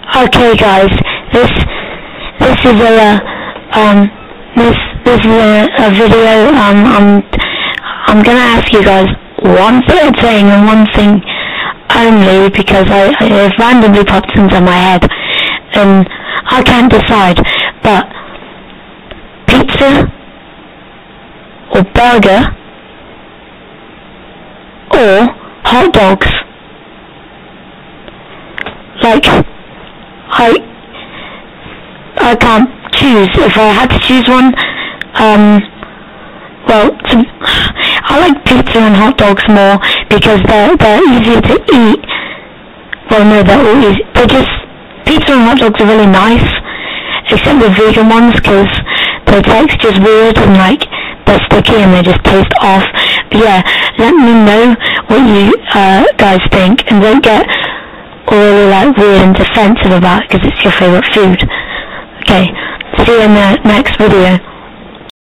Okay, guys, this is this is a video. I'm gonna ask you guys one thing and one thing only, because it randomly popped into my head and I can't decide. But pizza or burger or hot dogs? Like, I can't choose. If I had to choose one, I like pizza and hot dogs more because they're easier to eat. Well, no, they're all easy. Pizza and hot dogs are really nice, except the vegan ones, because the texture's weird and like they're sticky and they just taste off. But yeah, let me know what you guys think, and don't get really like weird and defensive about it because it's your favourite food. Okay, see you in the next video.